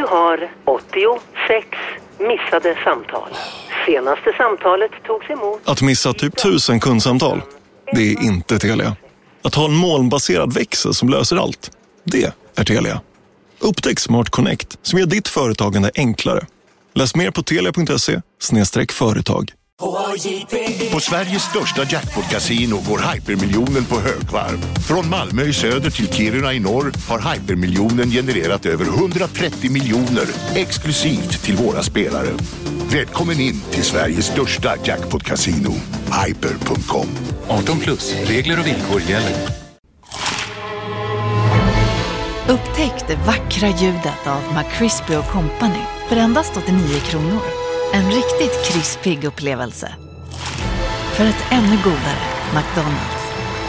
Du har 86 missade samtal. Senaste samtalet togs emot. Att missa typ 1000 kundsamtal, det är inte Telia. Att ha en molnbaserad växel som löser allt, det är Telia. Upptäck Smart Connect som gör ditt företagande enklare. Läs mer på telia.se/företag. På Sveriges största jackpot-casino går hypermiljonen på högvarv. Från Malmö i söder till Kiruna i norr har hypermiljonen genererat över 130 miljoner exklusivt till våra spelare. Välkommen in till Sveriges största jackpot-casino, hyper.com. 18+, regler och villkor gäller. Upptäck det vackra ljudet av McCrispy & Company för endast 89 kronor. En riktigt krispig upplevelse. För ett ännu godare McDonald's.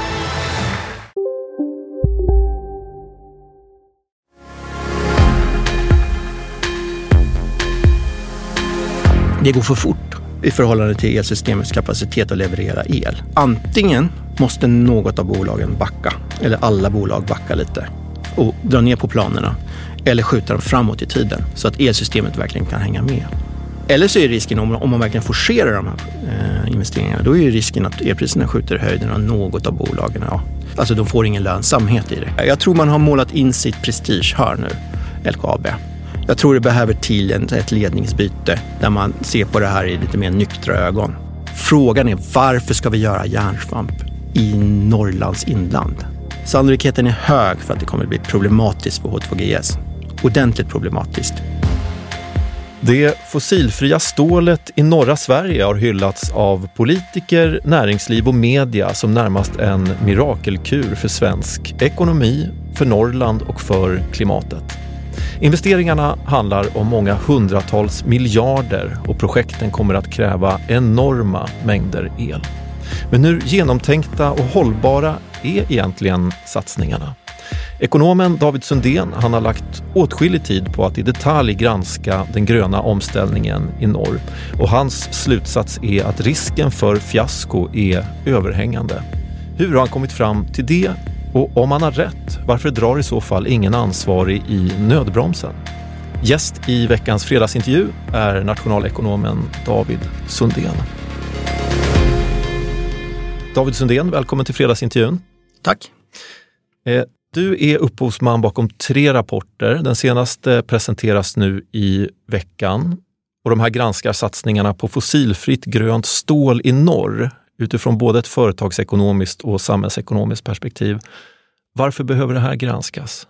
Det går för fort i förhållande till elsystemets kapacitet att leverera el. Antingen måste något av bolagen backa, eller alla bolag backa lite och dra ner på planerna, eller skjuta dem framåt i tiden så att elsystemet verkligen kan hänga med. Eller så är risken, om man verkligen forcerar de här investeringarna, då är ju risken att elpriserna skjuter höjden av något av bolagen. Ja. Alltså de får ingen lönsamhet i det. Jag tror man har målat in sitt prestige här nu, LKAB. Jag tror det behöver till ett ledningsbyte där man ser på det här i lite mer nyktra ögon. Frågan är, varför ska vi göra järnsvamp i Norrlands inland? Sannolikheten är hög för att det kommer att bli problematiskt för H2GS. Ordentligt problematiskt. Det fossilfria stålet i norra Sverige har hyllats av politiker, näringsliv och media som närmast en mirakelkur för svensk ekonomi, för Norrland och för klimatet. Investeringarna handlar om många hundratals miljarder och projekten kommer att kräva enorma mängder el. Men hur genomtänkta och hållbara är egentligen satsningarna? Ekonomen David Sundén, han har lagt åtskillig tid på att i detalj granska den gröna omställningen i norr. Och hans slutsats är att risken för fiasko är överhängande. Hur har han kommit fram till det? Och om han har rätt, varför drar i så fall ingen ansvarig i nödbromsen? Gäst i veckans fredagsintervju är nationalekonomen David Sundén. David Sundén, välkommen till fredagsintervjun. Tack. Du är upphovsman bakom 3 rapporter. Den senaste presenteras nu i veckan. Och de här granskar satsningarna på fossilfritt grönt stål i norr utifrån både ett företagsekonomiskt och samhällsekonomiskt perspektiv. Varför behöver det här granskas?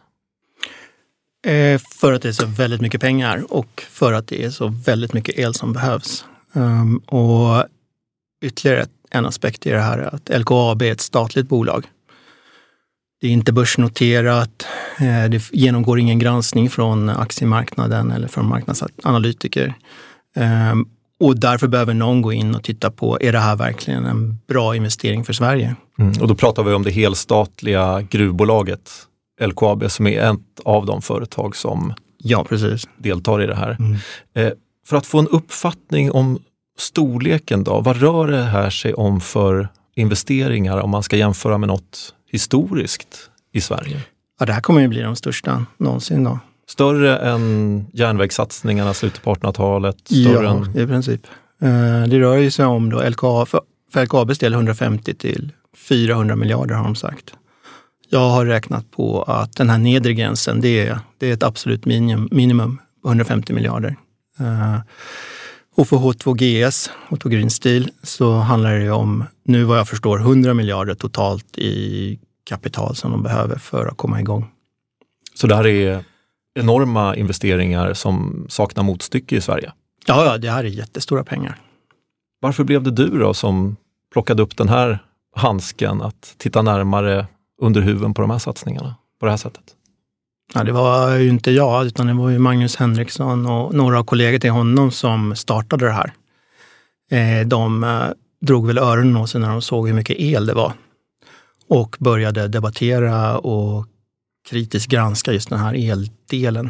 För att det är så väldigt mycket pengar och för att det är så väldigt mycket el som behövs. Och ytterligare en aspekt i det här är att LKAB är ett statligt bolag. Det är inte börsnoterat, det genomgår ingen granskning från aktiemarknaden eller från marknadsanalytiker. Och därför behöver någon gå in och titta på, är det här verkligen en bra investering för Sverige? Och då pratar vi om det helstatliga gruvbolaget LKAB som är ett av de företag som deltar i det här. För att få en uppfattning om storleken då, vad rör det här sig om för investeringar om man ska jämföra med något historiskt i Sverige? Ja, det här kommer ju bli de största någonsin då. Större än järnvägssatsningarna slutet på 1800-talet? Ja, i princip. Det rör ju sig om då för LKABs del 150 till 400 miljarder har de sagt. Jag har räknat på att den här nedre gränsen, det är ett absolut minimum, 150 miljarder. Och för H2GS, H2 Green Steel, så handlar det om, nu vad jag förstår, 100 miljarder totalt i kapital som de behöver för att komma igång. Så det här är enorma investeringar som saknar motstycke i Sverige? Ja, det här är jättestora pengar. Varför blev det du då som plockade upp den här handsken att titta närmare under huven på de här satsningarna på det här sättet? Ja, det var ju inte jag, utan det var ju Magnus Henriksson och några av kollegor till honom som startade det här. De drog väl öronen åt sig när de såg hur mycket el det var och började debattera och kritiskt granska just den här eldelen.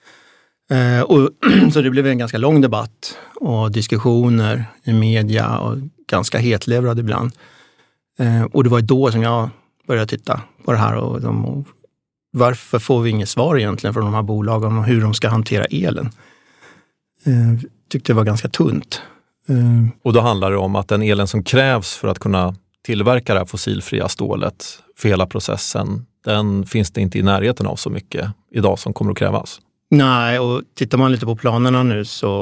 Så det blev en ganska lång debatt och diskussioner i media och ganska hetlevrad ibland. Och det var då som jag började titta på det här och varför får vi inget svar egentligen från de här bolagen om hur de ska hantera elen? Tyckte det var ganska tunt. Och då handlar det om att den elen som krävs för att kunna tillverka det här fossilfria stålet för hela processen, den finns det inte i närheten av så mycket idag som kommer att krävas. Nej, och tittar man lite på planerna nu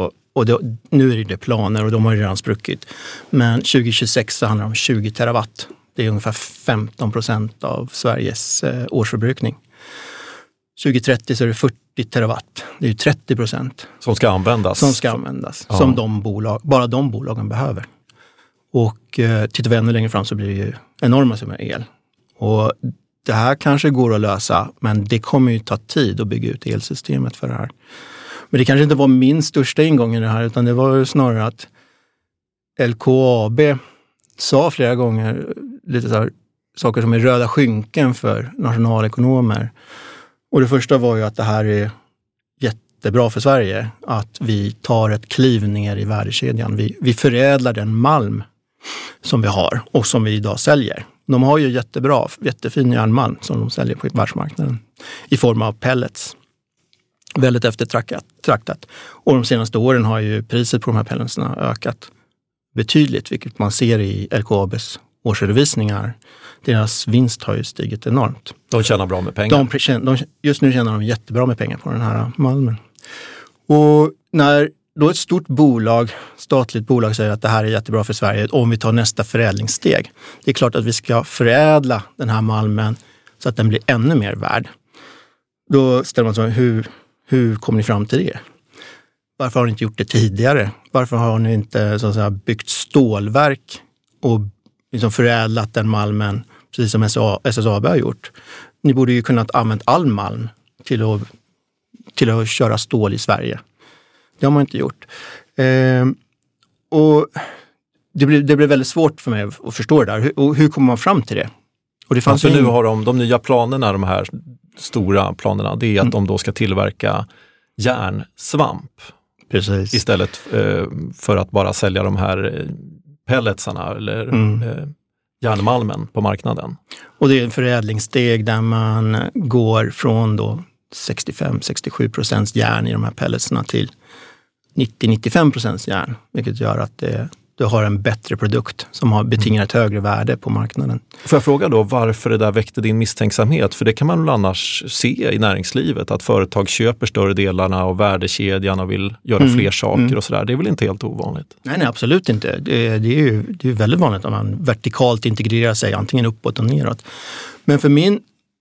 nu är det planer och de har ju redan spruckit. Men 2026 så handlar det om 20 terawatt. Det är ungefär 15% av Sveriges årsförbrukning. 2030 så är det 40 terawatt. Det är ju 30%. Som ska användas. Ja. Som bara de bolagen behöver. Och tittar vi ännu längre fram så blir det ju enorma summor el. Och det här kanske går att lösa, men det kommer ju ta tid att bygga ut elsystemet för det här. Men det kanske inte var min största ingång i det här, utan det var ju snarare att LKAB sa flera gånger lite så här, saker som är röda skynken för nationalekonomer. Och det första var ju att det här är jättebra för Sverige, att vi tar ett kliv ner i värdekedjan. Vi förädlar den malm som vi har och som vi idag säljer. De har ju jättefin järnmalm som de säljer på världsmarknaden i form av pellets. Väldigt eftertraktat. Och de senaste åren har ju priset på de här pelletsna ökat betydligt, vilket man ser i LKABs årsredovisningar. Deras vinst har ju stigit enormt. De tjänar bra med pengar. Just nu tjänar de jättebra med pengar på den här malmen. Och när då ett stort statligt bolag säger att det här är jättebra för Sverige om vi tar nästa förädlingssteg. Det är klart att vi ska förädla den här malmen så att den blir ännu mer värd. Då ställer man sig, hur kommer ni fram till det? Varför har ni inte gjort det tidigare? Varför har ni inte så att säga, byggt stålverk och liksom förädlat den malmen precis som SSAB har gjort? Ni borde ju kunnat använda all malm till att köra stål i Sverige. Det har man inte gjort. Och det blir väldigt svårt för mig att förstå det där. Och hur kommer man fram till det? Och det fanns nu har de nya planerna, de här stora planerna, det är att de då ska tillverka järnsvamp. Precis. Istället för att bara sälja de här pelletsarna eller järnmalmen på marknaden. Och det är en förädlingssteg där man går från då 65-67% järn i de här pelletsarna till 90-95% järn, vilket gör att du har en bättre produkt som betingar ett högre värde på marknaden. Får jag fråga då varför det där väckte din misstänksamhet? För det kan man väl annars se i näringslivet, att företag köper större delarna av värdekedjan och vill göra fler saker och sådär. Det är väl inte helt ovanligt? Nej, absolut inte. Det är ju väldigt vanligt att man vertikalt integrerar sig, antingen uppåt och neråt. Men för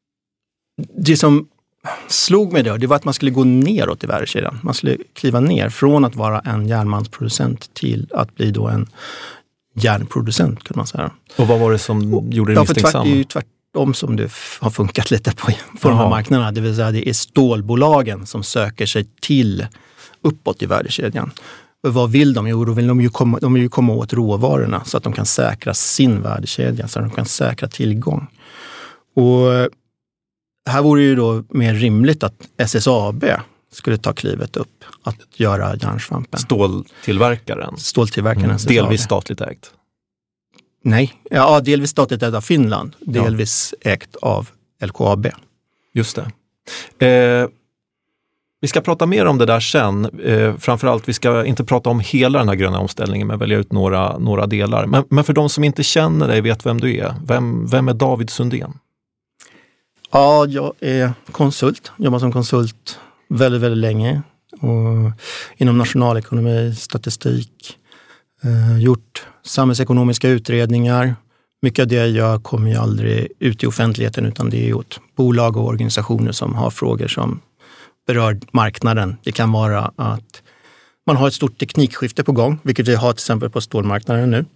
det som slog mig det var att man skulle gå neråt i värdekedjan. Man skulle kliva ner från att vara en järnmalmsproducent till att bli då en järnproducent, kan man säga. Och vad var det som gjorde det misstänksam? Det är ju tvärtom som det har funkat lite på de här marknaderna. Det vill säga det är stålbolagen som söker sig till uppåt i värdekedjan. Och vad vill de? Jo, då vill de vill ju komma åt råvarorna så att de kan säkra sin värdekedja, så att de kan säkra tillgång. Och här vore ju då mer rimligt att SSAB skulle ta klivet upp att göra järnsvampen. Ståltillverkaren SSAB. Delvis statligt ägt. Nej, ja, delvis statligt ägt av Finland. Delvis ägt av LKAB. Just det. Vi ska prata mer om det där sen. Framförallt, vi ska inte prata om hela den här gröna omställningen, men välja ut några delar. Men för de som inte känner dig, vet vem du är. Vem är David Sundén? Ja, jag är konsult. Jobbar som konsult väldigt, väldigt länge. Och inom nationalekonomi, statistik. Gjort samhällsekonomiska utredningar. Mycket av det jag gör kommer ju aldrig ut i offentligheten, utan det är åt bolag och organisationer som har frågor som berör marknaden. Det kan vara att man har ett stort teknikskifte på gång, vilket vi har till exempel på stålmarknaden nu.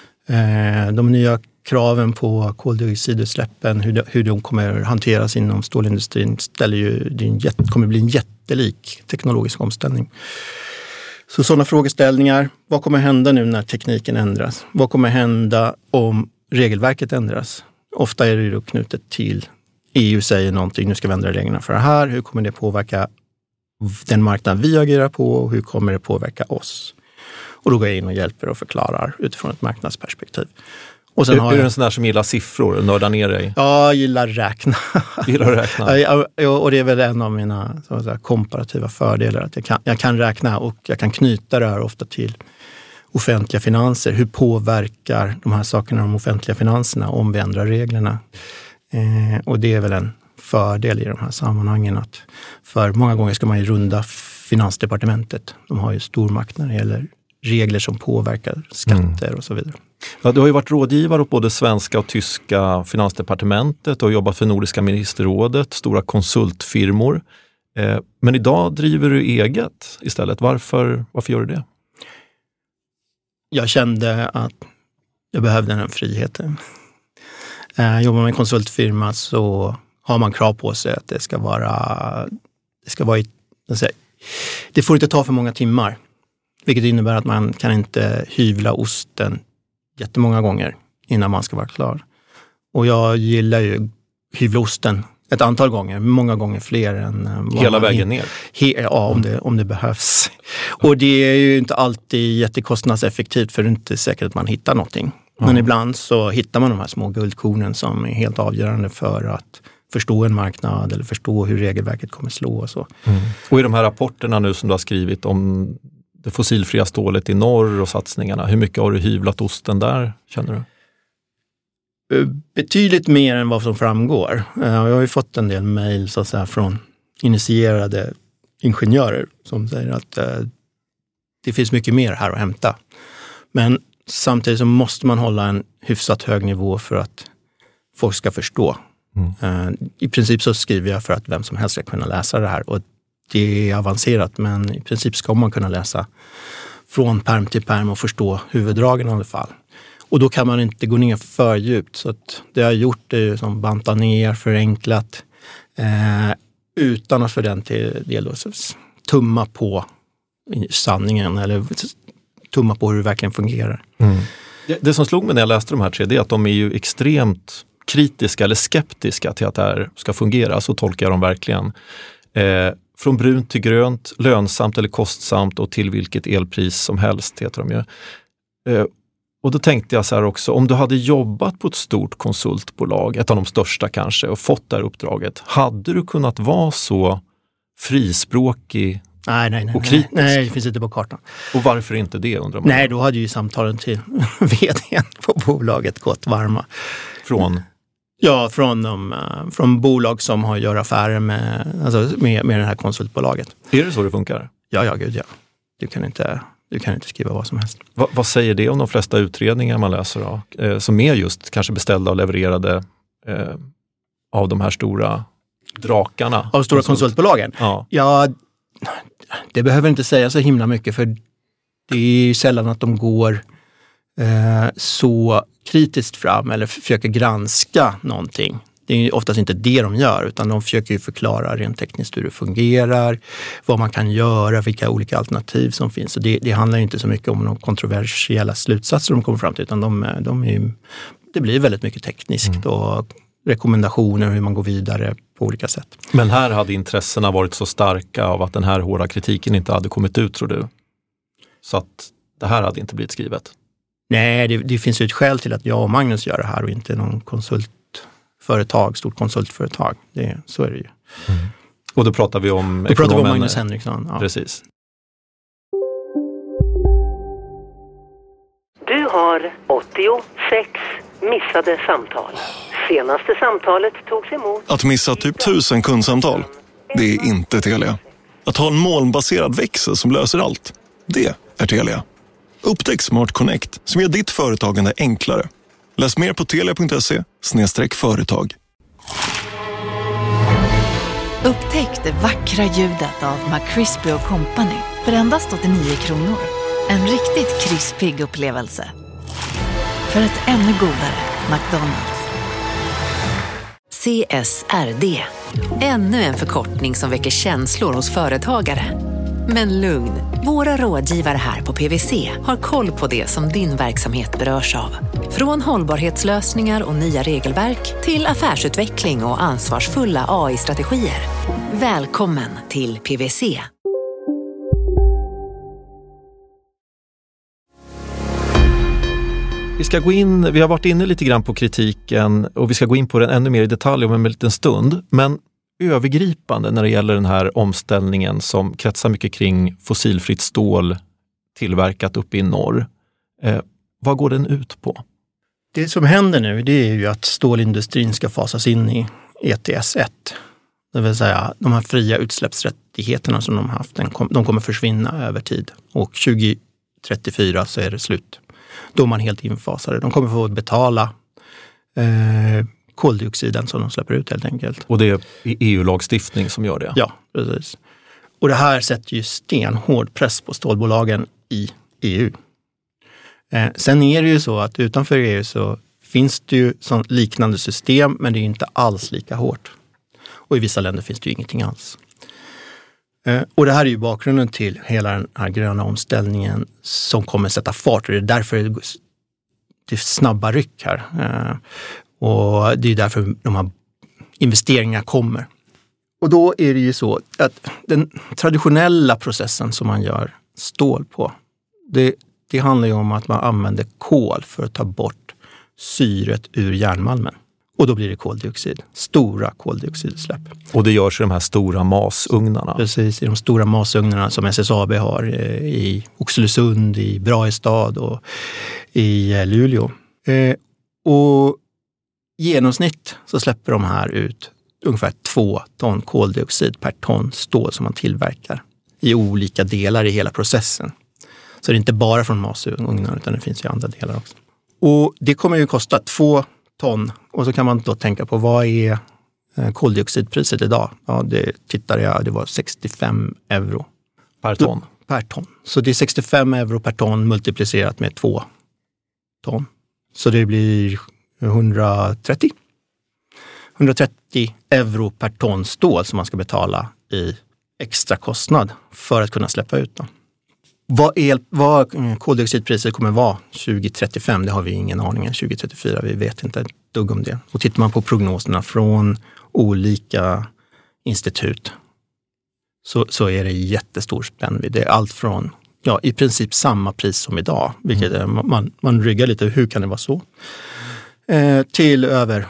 De nya kraven på koldioxidutsläppen, hur de kommer hanteras inom stålindustrin, kommer bli en jättelik teknologisk omställning. Så sådana frågeställningar, vad kommer hända nu när tekniken ändras? Vad kommer hända om regelverket ändras? Ofta är det då knutet till EU säger någonting, nu ska vi ändra reglerna för det här. Hur kommer det påverka den marknad vi agerar på och hur kommer det påverka oss? Och då går jag in och hjälper och förklarar utifrån ett marknadsperspektiv. Och sen är du en sån där som gillar siffror och nördar ner dig? Ja, jag gillar räkna. Gillar att räkna? Och det är väl en av mina så att säga, komparativa fördelar. Att jag kan räkna och jag kan knyta det här ofta till offentliga finanser. Hur påverkar de här sakerna de offentliga finanserna om vi ändrar reglerna? Och det är väl en fördel i de här sammanhangen. För många gånger ska man ju runda Finansdepartementet. De har ju stor makt när det gäller regler som påverkar skatter och så vidare. Ja, du har ju varit rådgivare åt både svenska och tyska finansdepartementet och jobbat för Nordiska ministerrådet, stora konsultfirmor. Men idag driver du eget istället. Varför gör du det? Jag kände att jag behövde den friheten. Jobbar med en konsultfirma så har man krav på sig att det får inte ta för många timmar. Vilket innebär att man kan inte hyvla osten jättemånga gånger innan man ska vara klar. Och jag gillar ju hyvla osten ett antal gånger, många gånger fler än... Hela vägen ner? Ja, om det behövs. Och det är ju inte alltid jättekostnadseffektivt för det är inte säkert att man hittar någonting. Men ibland så hittar man de här små guldkornen som är helt avgörande för att förstå en marknad eller förstå hur regelverket kommer slå och så. Och i de här rapporterna nu som du har skrivit om det fossilfria stålet i norr och satsningarna, hur mycket har du hyvlat osten där, känner du? Betydligt mer än vad som framgår. Jag har ju fått en del mejl så att säga, från initierade ingenjörer som säger att det finns mycket mer här att hämta. Men samtidigt så måste man hålla en hyfsat hög nivå för att folk ska förstå. I princip så skriver jag för att vem som helst ska kunna läsa det här. Och det är avancerat, men i princip ska man kunna läsa från perm till perm och förstå huvuddragen i alla fall. Och då kan man inte gå ner för djupt. Så att det jag har gjort är som banta ner, förenklat, utan att för den till del tumma på sanningen eller tumma på hur det verkligen fungerar. Det som slog mig när jag läste de här tre, det är att de är ju extremt kritiska eller skeptiska till att det här ska fungera. Så tolkar jag dem verkligen. Från brunt till grönt, lönsamt eller kostsamt och till vilket elpris som helst heter de ju. Och då tänkte jag så här också, om du hade jobbat på ett stort konsultbolag, ett av de största kanske, och fått det här uppdraget, hade du kunnat vara så frispråkig och kritisk? Nej, det finns inte på kartan. Och varför inte det, undrar man? Nej, då hade ju samtalen till vdn på bolaget gått varma. Från? Ja, från bolag som har gör affärer med det här konsultbolaget. Är det så det funkar? Ja, gud ja. Du kan inte skriva vad som helst. Vad säger det om de flesta utredningar man läser då? Som är just kanske beställda och levererade av de här stora drakarna? Av stora konsultbolagen? Ja, det behöver inte säga så himla mycket, för det är ju sällan att de går så kritiskt fram eller försöker granska någonting. Det är oftast inte det de gör, utan de försöker ju förklara rent tekniskt hur det fungerar, vad man kan göra, vilka olika alternativ som finns. Och det handlar inte så mycket om de kontroversiella slutsatser de kommer fram till, utan det blir väldigt mycket tekniskt och rekommendationer hur man går vidare på olika sätt. Men här hade intressena varit så starka av att den här hårda kritiken inte hade kommit ut, tror du? Så att det här hade inte blivit skrivet? Nej, det finns ju ett skäl till att jag och Magnus gör det här och inte någon stort konsultföretag. Så är det ju. Och då pratar vi om ekonomen. Då pratar vi om Magnus Henriksson. Ja. Precis. Du har 86 missade samtal. Senaste samtalet togs emot... Att missa typ 1000 kundsamtal, det är inte Telia. Att ha en molnbaserad växel som löser allt, det är Telia. Upptäck Smart Connect som gör ditt företagande enklare. Läs mer på telia.se/företag. Upptäck det vackra ljudet av McCrispy & Company för endast 89 kronor. En riktigt krispig upplevelse. För ett ännu godare McDonald's. CSRD. Ännu en förkortning som väcker känslor hos företagare. Men lugn, våra rådgivare här på PwC har koll på det som din verksamhet berörs av. Från hållbarhetslösningar och nya regelverk till affärsutveckling och ansvarsfulla AI-strategier. Välkommen till PwC. Vi ska gå in, vi har varit inne lite grann på kritiken och vi ska gå in på den ännu mer i detalj om en liten stund. Men övergripande när det gäller den här omställningen som kretsar mycket kring fossilfritt stål tillverkat uppe i norr. Vad går den ut på? Det som händer nu, det är ju att stålindustrin ska fasas in i ETS 1. Det vill säga de här fria utsläppsrättigheterna som de har haft, de kommer försvinna över tid. Och 2034 så är det slut. Då är man helt infasade. De kommer få betala koldioxiden som de släpper ut helt enkelt. Och det är EU-lagstiftning som gör det? Ja, precis. Och det här sätter ju stenhård press på stålbolagen i EU. Sen är det ju så att utanför EU så finns det ju liknande system, men det är inte alls lika hårt. Och i vissa länder finns det ju ingenting alls. Och det här är ju bakgrunden till hela den här gröna omställningen som kommer sätta fart. Och det är därför det är snabba ryck här. Och det är därför de här investeringarna kommer. Och då är det ju så att den traditionella processen som man gör stål på, det handlar ju om att man använder kol för att ta bort syret ur järnmalmen. Och då blir det koldioxid. Stora koldioxidutsläpp. Och det görs i de här stora masugnarna. Precis, i de stora masugnarna som SSAB har i Oxelösund, i Brahestad och i Luleå. Och genomsnitt så släpper de här ut ungefär 2 ton koldioxid per ton stål som man tillverkar i olika delar i hela processen. Så det är inte bara från masugnarna utan det finns ju andra delar också. Och det kommer ju kosta 2 ton. Och så kan man då tänka på vad är koldioxidpriset idag? Ja, det var 65 euro. Per ton? Per ton. Så det är 65 euro per ton multiplicerat med 2 ton. Så det blir 130 euro per ton stål som man ska betala i extra kostnad för att kunna släppa ut dem. Vad koldioxidpriset kommer vara 2035, det har vi ingen aning om. 2034, vi vet inte ett dugg om det. Och tittar man på prognoserna från olika institut så är det jättestor spännvidd. Det är allt från i princip samma pris som idag, vilket är, man ryggar lite, hur kan det vara så? Till över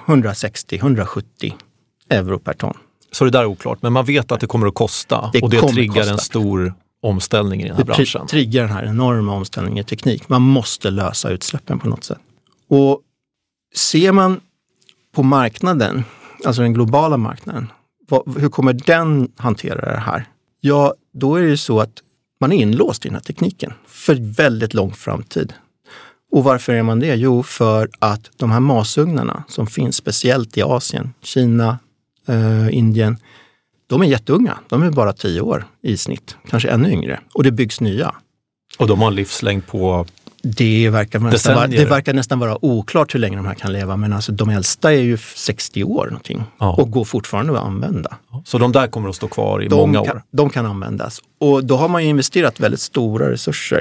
160-170 euro per ton. Så det där är oklart, men man vet att det kommer att kosta och det triggar en stor omställning i den här branschen. Det triggar den här enorma omställningen i teknik. Man måste lösa utsläppen på något sätt. Och ser man på marknaden, alltså den globala marknaden, hur kommer den hantera det här? Ja, då är det så att man är inlåst i den här tekniken för väldigt lång framtid. Och varför är man det? Jo, för att de här masugnarna som finns speciellt i Asien, Kina, Indien, de är jätteunga. De är bara 10 år i snitt, kanske ännu yngre. Och det byggs nya. Och de har en livslängd på det verkar nästan vara oklart hur länge de här kan leva. Men alltså, de äldsta är ju 60 år någonting. Ja. Och går fortfarande att använda. Så de där kommer att stå kvar i många år? De kan användas. Och då har man ju investerat väldigt stora resurser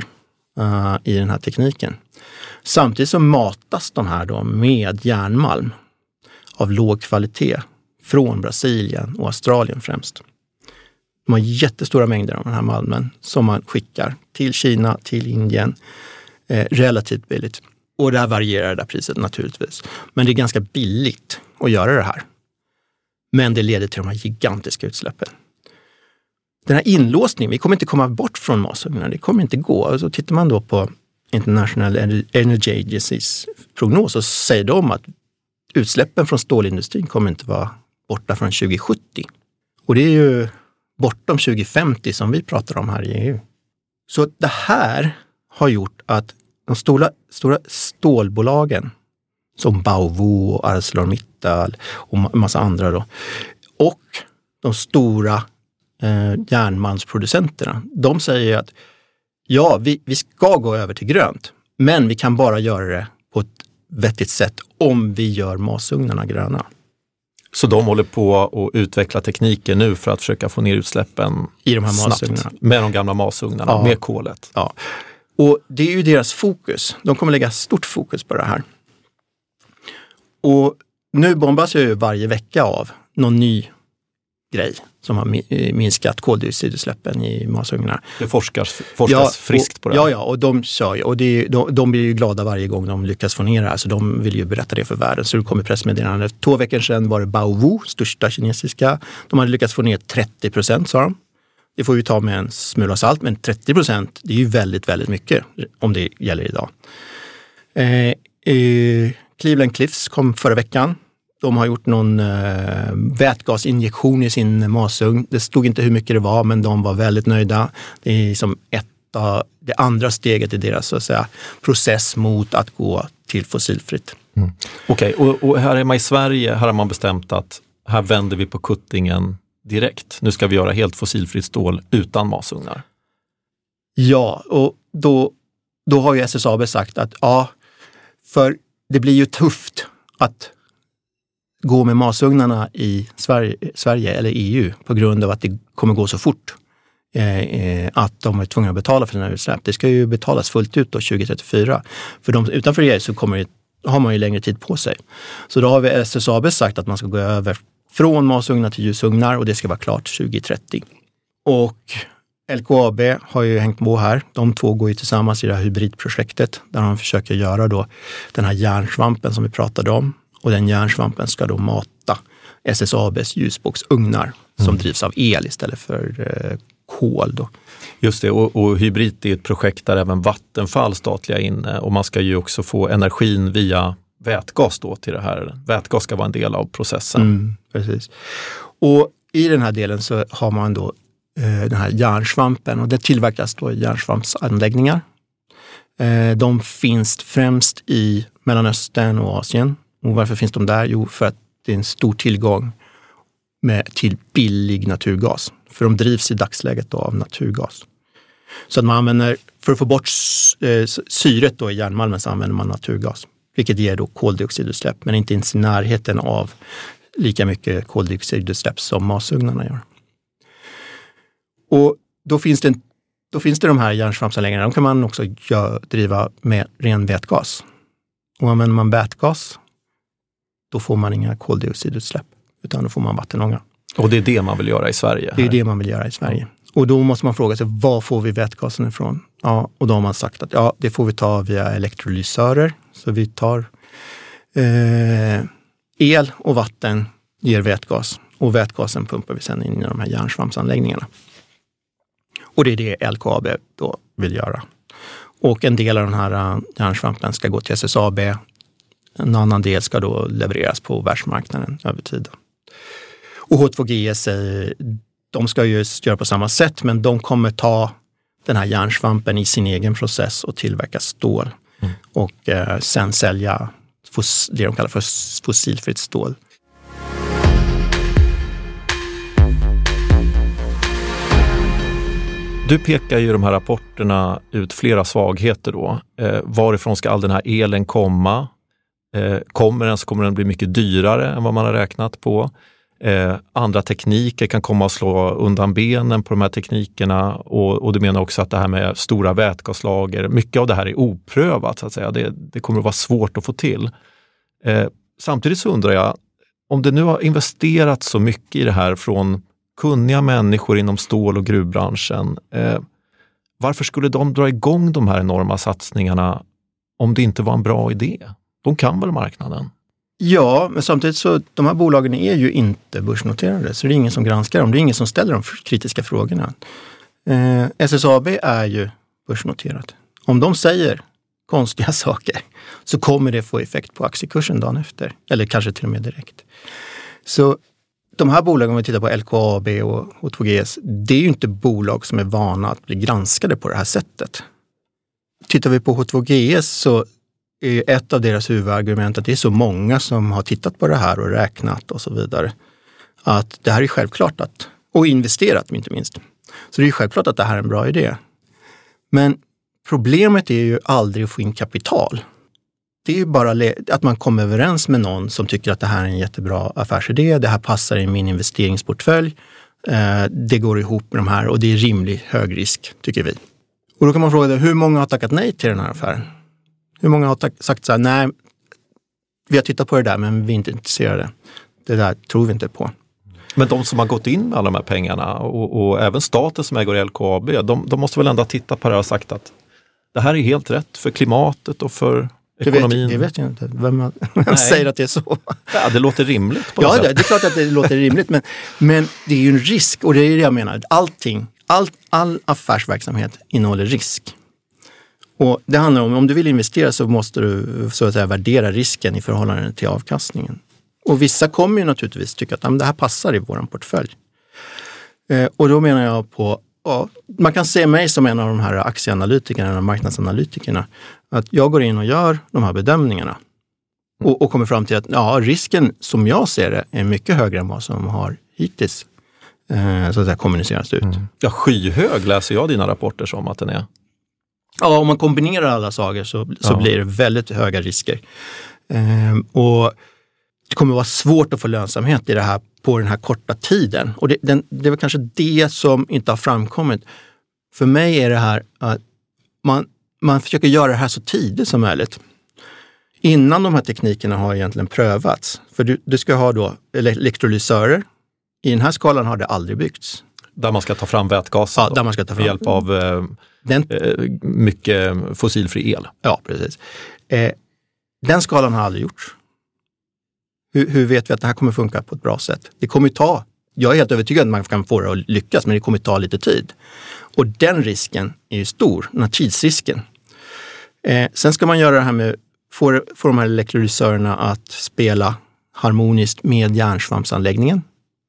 i den här tekniken. Samtidigt så matas de här då med järnmalm av låg kvalitet från Brasilien och Australien främst. De har jättestora mängder av den här malmen som man skickar till Kina, till Indien relativt billigt. Och där varierar det där priset naturligtvis. Men det är ganska billigt att göra det här. Men det leder till de här gigantiska utsläppen. Den här inlåsningen, vi kommer inte komma bort från masugnarna, det kommer inte gå. Och så tittar man då på International Energy Agency's prognos så säger de att utsläppen från stålindustrin kommer inte vara borta från 2070. Och det är ju bortom 2050 som vi pratar om här i EU. Så det här har gjort att de stora stålbolagen som Baowu och ArcelorMittal och en massa andra då, och de stora järnmalmsproducenterna, de säger att ja, vi ska gå över till grönt, men vi kan bara göra det på ett vettigt sätt om vi gör masugnarna gröna. Så de håller på att utveckla tekniken nu för att försöka få ner utsläppen i de här masugnarna. Med de gamla masugnarna, ja. Med kolet. Ja, och det är ju deras fokus. De kommer lägga stort fokus på det här. Och nu bombas ju varje vecka av någon ny grej som har minskat koldioxidutsläppen i masugnarna. Det forskas friskt på det. Ja, och de kör ju. Och de blir ju glada varje gång de lyckas få ner det här. Så de vill ju berätta det för världen. Så det kommer pressmeddelande. 2 veckor sedan var det Baowu, största kinesiska. De hade lyckats få ner 30%, sa de. Det får vi ta med en smula salt, men 30%, det är ju väldigt, väldigt mycket om det gäller idag. Cleveland Cliffs kom förra veckan. De har gjort någon vätgasinjektion i sin masugn. Det stod inte hur mycket det var, men de var väldigt nöjda. Det är som det andra steget i deras så att säga, process mot att gå till fossilfritt. Mm. Okej, och här hemma i Sverige här har man bestämt att här vänder vi på kuttingen direkt. Nu ska vi göra helt fossilfritt stål utan masugnar. Ja, och då har ju SSAB sagt att för det blir ju tufft att gå med masugnarna i Sverige eller EU på grund av att det kommer gå så fort att de är tvungna att betala för sina utsläpp. Det ska ju betalas fullt ut då 2034. För de utanför EU så har man ju längre tid på sig. Så då har vi SSAB sagt att man ska gå över från masugnar till ljusugnar och det ska vara klart 2030. Och LKAB har ju hängt på här. De två går ju tillsammans i det här hybridprojektet där de försöker göra då den här järnsvampen som vi pratade om. Och den järnsvampen ska då mata SSABs ljusboxugnar som drivs av el istället för kol då. Just det, och hybrid är ett projekt där även Vattenfall statliga inne och man ska ju också få energin via vätgas då till det här. Vätgas ska vara en del av processen. Precis. Och i den här delen så har man då den här järnsvampen och det tillverkas då i järnsvampsanläggningar. De finns främst i Mellanöstern och Asien. Och varför finns de där? Jo, för att det är en stor tillgång till billig naturgas. För de drivs i dagsläget då av naturgas. Så att man använder, för att få bort syret då i järnmalmen så använder man naturgas. Vilket ger då koldioxidutsläpp, men inte ens i närheten av lika mycket koldioxidutsläpp som masugnarna gör. Och då finns det de här järnsvampsanläggningarna. De kan man också driva med ren vätgas. Och använder man vätgas, då får man inga koldioxidutsläpp, utan då får man vattenånga. Och det är det man vill göra i Sverige? Det är det man vill göra i Sverige. Och då måste man fråga sig, var får vi vätgasen ifrån? Ja, och då har man sagt att det får vi ta via elektrolysörer. Så vi tar el och vatten ger vätgas. Och vätgasen pumpar vi sedan in i de här järnsvampsanläggningarna. Och det är det LKAB då vill göra. Och en del av den här järnsvampen ska gå till SSAB. En annan del ska då levereras på världsmarknaden över tiden. Och H2GS, de ska ju göra på samma sätt, men de kommer ta den här järnsvampen i sin egen process och tillverka stål. Och sen sälja det de kallar för fossilfritt stål. Du pekar ju i de här rapporterna ut flera svagheter då. Varifrån ska all den här elen komma? Kommer den bli mycket dyrare än vad man har räknat på? Andra tekniker kan komma att slå undan benen på de här teknikerna och du menar också att det här med stora vätgaslager, mycket av det här är oprövat så att säga. Det kommer att vara svårt att få till. Samtidigt så undrar jag, om det nu har investerats så mycket i det här från kunniga människor inom stål- och gruvbranschen, varför skulle de dra igång de här enorma satsningarna om det inte var en bra idé? De kan väl marknaden? Ja, men samtidigt så de här bolagen är ju inte börsnoterade, så det är ingen som granskar dem. Det är ingen som ställer de kritiska frågorna. SSAB är ju börsnoterat. Om de säger konstiga saker så kommer det få effekt på aktiekursen dagen efter. Eller kanske till och med direkt. Så de här bolagen, om vi tittar på LKAB och H2GS, det är ju inte bolag som är vana att bli granskade på det här sättet. Tittar vi på H2GS så är ett av deras huvudargument att det är så många som har tittat på det här och räknat och så vidare. Att det här är självklart och investerat inte minst. Så det är självklart att det här är en bra idé. Men problemet är ju aldrig att få in kapital. Det är ju bara att man kommer överens med någon som tycker att det här är en jättebra affärsidé. Det här passar i min investeringsportfölj. Det går ihop med de här och det är rimlig hög risk, tycker vi. Och då kan man fråga hur många har tackat nej till den här affären? Hur många har sagt så här, nej, vi har tittat på det där men vi är inte intresserade. Det där tror vi inte på. Men de som har gått in med alla de här pengarna och även staten som äger LKAB, de måste väl ändå titta på det och sagt att det här är helt rätt för klimatet och för ekonomin. Det vet jag inte. Vem säger att det är så? Ja, det låter rimligt på något sätt. Ja, det är klart att det låter rimligt, men det är ju en risk, och det är det jag menar. All affärsverksamhet innehåller risk. Och det handlar om du vill investera så måste du så att säga värdera risken i förhållande till avkastningen. Och vissa kommer ju naturligtvis tycka att det här passar i våran portfölj. Och då menar jag på, man kan se mig som en av de här aktieanalytikerna eller marknadsanalytikerna, att jag går in och gör de här bedömningarna och kommer fram till att risken som jag ser det är mycket högre än vad som har hittills så att säga kommunicerats ut. Ja, skyhög läser jag dina rapporter som att den är. Ja, om man kombinerar alla saker så blir det väldigt höga risker. Och det kommer vara svårt att få lönsamhet i det här på den här korta tiden. Och det är väl kanske det som inte har framkommit. För mig är det här att man försöker göra det här så tidigt som möjligt. Innan de här teknikerna har egentligen prövats. För du ska ha då elektrolysörer. I den här skalan har det aldrig byggts. Där man ska ta fram vätgas där man ska ta fram. Med hjälp av mycket fossilfri el. Ja, precis. Den skalan har aldrig gjorts. Hur vet vi att det här kommer funka på ett bra sätt? Det kommer ta, jag är helt övertygad att man kan få det att lyckas, men det kommer ta lite tid. Och den risken är ju stor, den här tidsrisken. Sen ska man göra det här med, få de här elektrolysörerna att spela harmoniskt med järnsvampsanläggningen.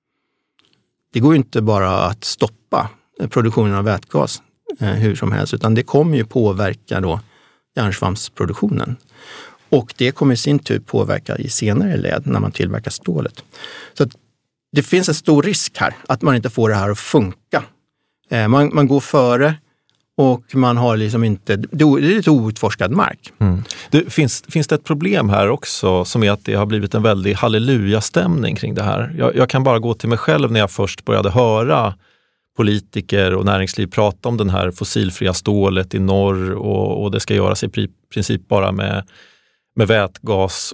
Det går ju inte bara att stoppa produktionen av vätgas hur som helst, utan det kommer ju påverka då järnsvampsproduktionen. Och det kommer i sin tur påverka i senare led när man tillverkar stålet. Så att det finns en stor risk här att man inte får det här att funka. Man går före och man har liksom inte, det är lite outforskad mark. Finns det ett problem här också som är att det har blivit en väldig halleluja-stämning kring det här? Jag kan bara gå till mig själv när jag först började höra politiker och näringsliv prata om den här fossilfria stålet i norr och det ska göras i princip bara med vätgas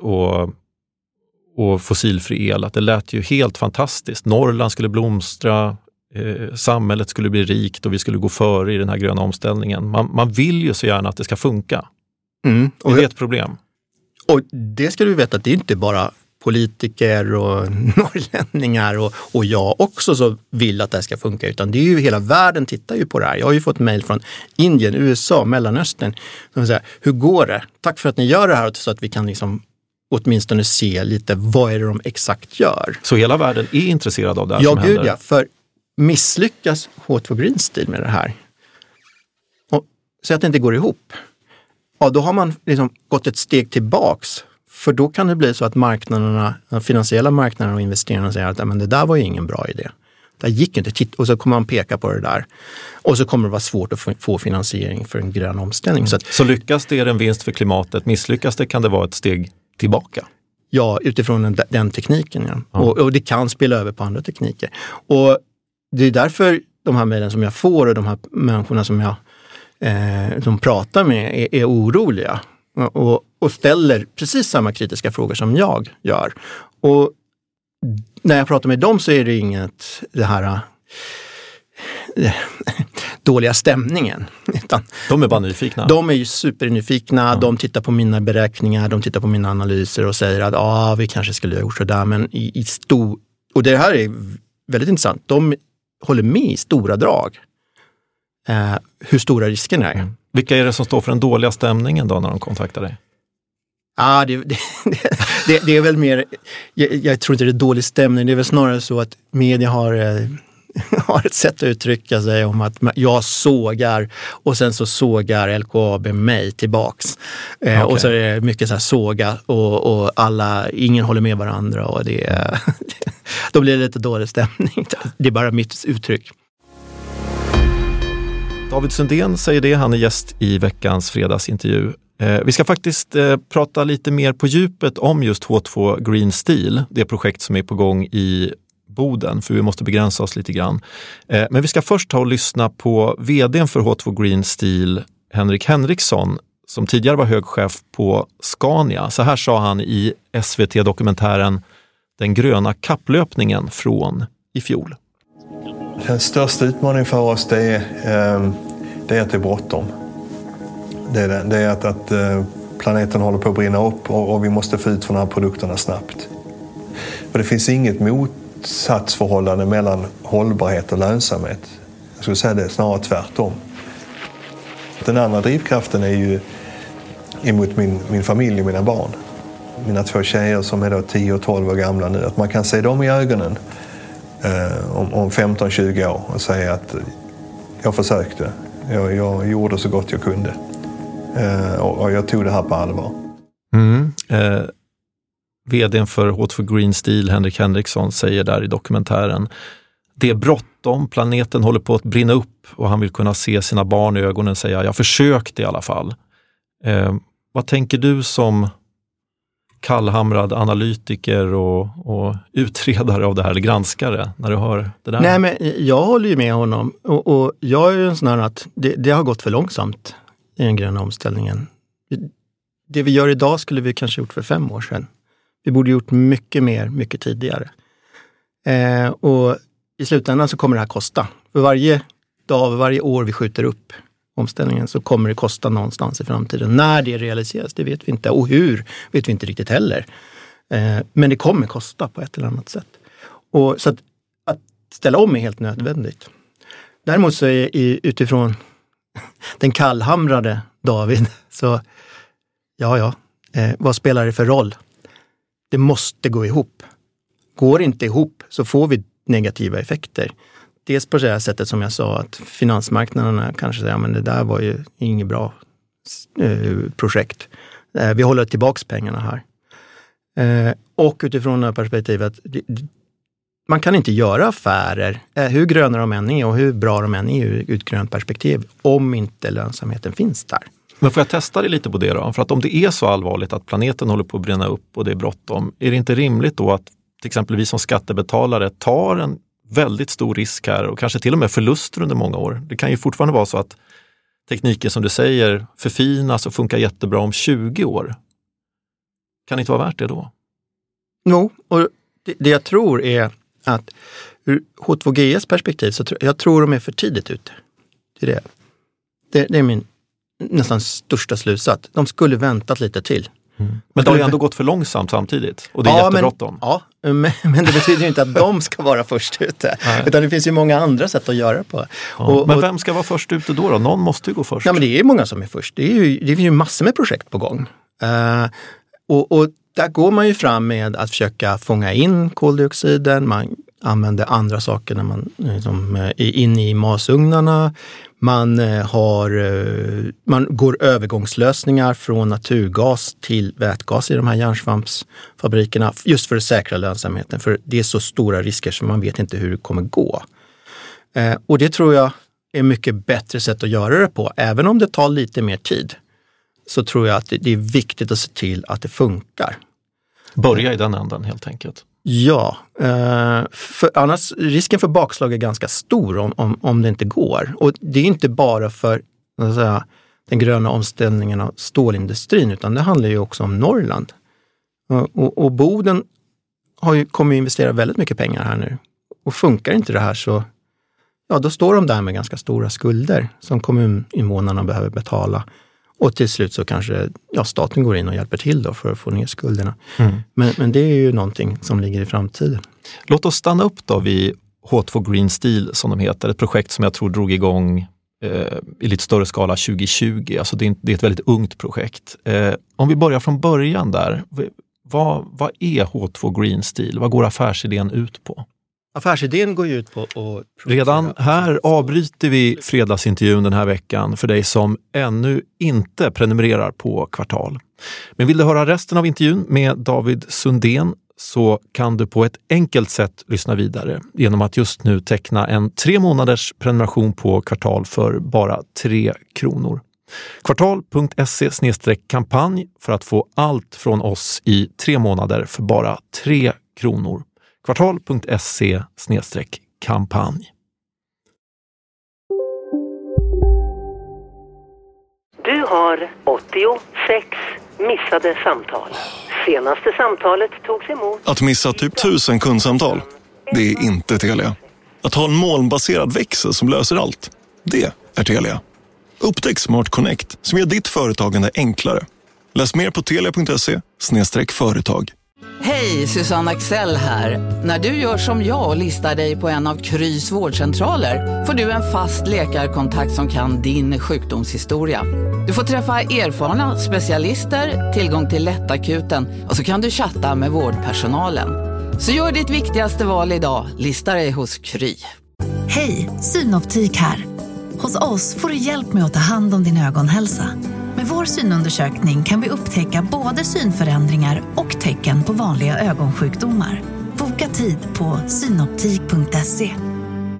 och fossilfri el. Att det lät ju helt fantastiskt. Norrland skulle blomstra, samhället skulle bli rikt och vi skulle gå före i den här gröna omställningen. Man vill ju så gärna att det ska funka. Och det är ett problem. Och det ska du veta att det är inte bara politiker och norrlänningar och jag också så vill att det ska funka, utan det är ju hela världen tittar ju på det här. Jag har ju fått mejl från Indien, USA, Mellanöstern som säger, hur går det? Tack för att ni gör det här så att vi kan liksom åtminstone se lite vad är det de exakt gör. Så hela världen är intresserad av det här som händer? Ja, gud ja. För misslyckas H2 Green Steel med det här och så att det inte går ihop, då har man liksom gått ett steg tillbaks. För då kan det bli så att marknaderna, de finansiella marknaderna och investerarna säger att men det där var ju ingen bra idé. Det gick inte. Och så kommer man peka på det där. Och så kommer det vara svårt att få finansiering för en grön omställning. Så lyckas det är en vinst för klimatet. Misslyckas det kan det vara ett steg tillbaka. Ja, utifrån den tekniken. Ja. Och det kan spela över på andra tekniker. Och det är därför de här mejlen som jag får och de här människorna som jag som pratar med är oroliga. Och ställer precis samma kritiska frågor som jag gör. Och när jag pratar med dem så är det inget det här dåliga stämningen. Utan de är bara nyfikna. De är ju supernyfikna, de tittar på mina beräkningar, de tittar på mina analyser och säger att vi kanske skulle ha gjort sådär, men i stor... Och det här är väldigt intressant. De håller med i stora drag. Hur stora riskerna är. Vilka är det som står för den dåliga stämningen då när de kontaktar dig? Det är väl mer, jag tror inte det är dålig stämning, det är väl snarare så att media har ett sätt att uttrycka sig om att jag sågar och sen så sågar LKAB mig tillbaks. Okay. Och så är det mycket så här såga och ingen håller med varandra och då blir det lite dålig stämning. Det är bara mitt uttryck. David Sundén säger det, han är gäst i veckans fredagsintervju. Vi ska faktiskt prata lite mer på djupet om just H2 Green Steel, det projekt som är på gång i Boden, för vi måste begränsa oss lite grann. Men vi ska först ta och lyssna på vdn för H2 Green Steel, Henrik Henriksson, som tidigare var högchef på Scania. Så här sa han i SVT-dokumentären Den gröna kapplöpningen från i fjol. Den största utmaningen för oss det är att det är bråttom. Det är att planeten håller på att brinna upp och vi måste få ut från de här produkterna snabbt. Och det finns inget motsatsförhållande mellan hållbarhet och lönsamhet. Jag skulle säga det är snarare tvärtom. Den andra drivkraften är ju emot min familj och mina barn. Mina 2 tjejer som är då 10 och 12 år gamla nu. Att man kan se dem i ögonen om 15-20 år och säga att jag försökte. Jag gjorde så gott jag kunde. Och jag tog det här på allvar. Vdn för H2 Green Steel, Henrik Henriksson, säger där i dokumentären: det är bråttom, planeten håller på att brinna upp och han vill kunna se sina barn i ögonen och säga jag försökte i alla fall. Vad tänker du som kallhamrad analytiker och utredare av det här, eller granskare, när du hör det där? Nej, men jag håller ju med honom och jag är ju en sån här att det har gått för långsamt i den gröna omställningen. Det vi gör idag skulle vi kanske gjort för 5 år sedan. Vi borde gjort mycket mer, mycket tidigare. Och i slutändan så kommer det här kosta. För varje dag, varje år vi skjuter upp omställningen så kommer det kosta någonstans i framtiden. När det realiseras, det vet vi inte. Och hur vet vi inte riktigt heller. Men det kommer kosta på ett eller annat sätt. Och så att ställa om är helt nödvändigt. Däremot så är utifrån den kallhamrade David så vad spelar det för roll? Det måste gå ihop. Går det inte ihop så får vi negativa effekter. Dels på det här sättet som jag sa att finansmarknaderna kanske säger men det där var ju inget bra projekt. Vi håller tillbaks pengarna här. Och utifrån det här perspektivet man kan inte göra affärer hur gröna de än är och hur bra de än är ur ett grönt perspektiv om inte lönsamheten finns där. Men får jag testa det lite på det då? För att om det är så allvarligt att planeten håller på att brinna upp och det är bråttom, är det inte rimligt då att till exempel vi som skattebetalare tar en väldigt stor risk här och kanske till och med förluster under många år? Det kan ju fortfarande vara så att tekniken som du säger förfinas och funkar jättebra om 20 år. Kan det inte vara värt det då? Jo, och det jag tror är att ur H2GS perspektiv så jag tror de är för tidigt ute. Det är min nästan största slutsats. De skulle väntat lite till. Men det har ju ändå gått för långsamt samtidigt. Och det är jättebråttom. Men det betyder ju inte att de ska vara först ute. Utan det finns ju många andra sätt att göra på. Ja, men vem ska vara först ute då? Någon måste ju gå först. Ja, men det är många som är först. Det finns ju massor med projekt på gång. Och där går man ju fram med att försöka fånga in koldioxiden. Man använder andra saker när man liksom är inne i masugnarna. Man går övergångslösningar från naturgas till vätgas i de här järnsvampsfabrikerna just för att säkra lönsamheten. För det är så stora risker som man vet inte hur det kommer gå. Och det tror jag är mycket bättre sätt att göra det på. Även om det tar lite mer tid så tror jag att det är viktigt att se till att det funkar. Börja i den änden helt enkelt. Ja, för annars risken för bakslag är ganska stor om det inte går. Och det är inte bara för den gröna omställningen av stålindustrin utan det handlar ju också om Norrland. Och Boden kommer investera väldigt mycket pengar här nu. Och funkar inte det här så då står de där med ganska stora skulder som kommuninvånarna behöver betala. Och till slut så kanske staten går in och hjälper till då för att få ner skulderna. Men det är ju någonting som ligger i framtiden. Låt oss stanna upp då vid H2 Green Steel som de heter. Ett projekt som jag tror drog igång i lite större skala 2020. Alltså det är ett väldigt ungt projekt. Om vi börjar från början där. Vad är H2 Green Steel? Vad går affärsidén ut på? Affärsidén går ju ut på att... Redan här avbryter vi fredagsintervjun den här veckan för dig som ännu inte prenumererar på Kvartal. Men vill du höra resten av intervjun med David Sundén så kan du på ett enkelt sätt lyssna vidare genom att just nu teckna en 3 månaders prenumeration på Kvartal för bara 3 kronor. Kvartal.se/kampanj för att få allt från oss i 3 månader för bara 3 kronor. Kvartal.se/kampanj. Du har 86 missade samtal. Senaste samtalet togs emot. Att missa typ 1000 kundsamtal, Det är inte Telia. Att ha en molnbaserad växel som löser allt, det är Telia. Upptäck Smart Connect som gör ditt företagande enklare. Läs mer på telia.se/företag. Hej, Susanne Axel här. När du gör som jag och listar dig på en av Krys vårdcentraler får du en fast läkarkontakt som kan din sjukdomshistoria. Du får träffa erfarna specialister, tillgång till lättakuten och så kan du chatta med vårdpersonalen. Så gör ditt viktigaste val idag, lista dig hos Kry. Hej, Synoptik här. Hos oss får du hjälp med att ta hand om din ögonhälsa. Med vår synundersökning kan vi upptäcka både synförändringar och tecken på vanliga ögonsjukdomar. Boka tid på synoptik.se.